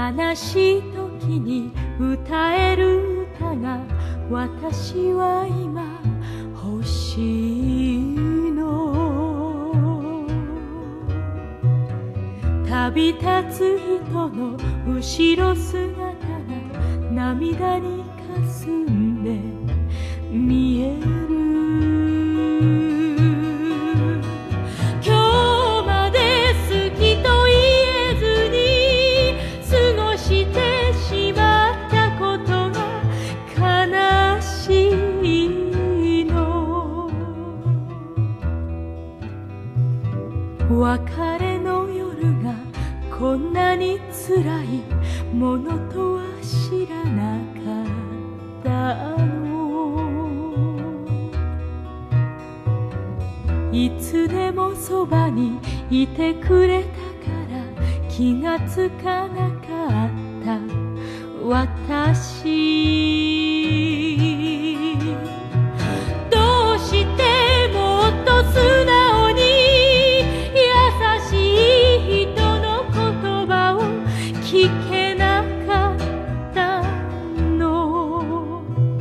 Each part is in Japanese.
悲しい時に歌える歌が私は今欲しいの。旅立つ人の後ろ姿が涙にかすんで見える。別れの夜がこんなに辛いものとは知らなかったの。いつでもそばにいてくれたから気がつかなかった私。どうしてもっと素直に聞けなかったの。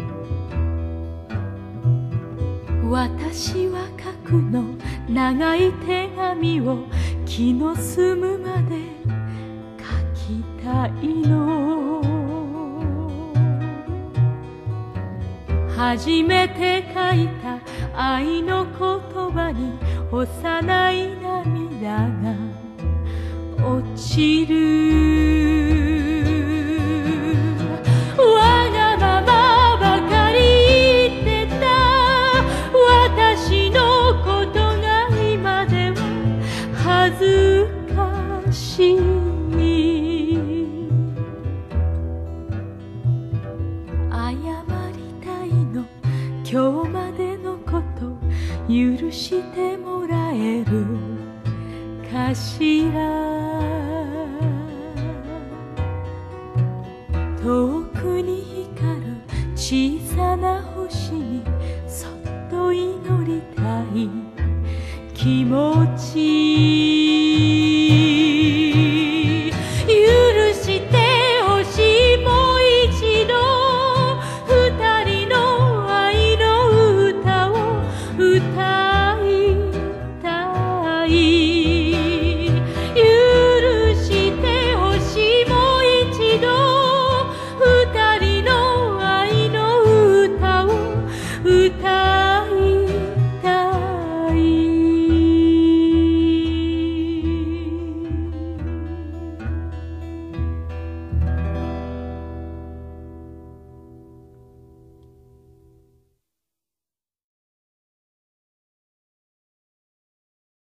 私は書くの長い手紙を気の済むまで書きたいの。初めて書いた愛の言葉に幼い涙が落ちる。わがままばかり言ってた私のことが今では恥ずかしい。謝りたいの今日までのこと許してもらえるかしら。遠くに光る小さな星にそっと祈りたい気持ち。許してほしいもう一度二人の愛の歌を歌いたい。歌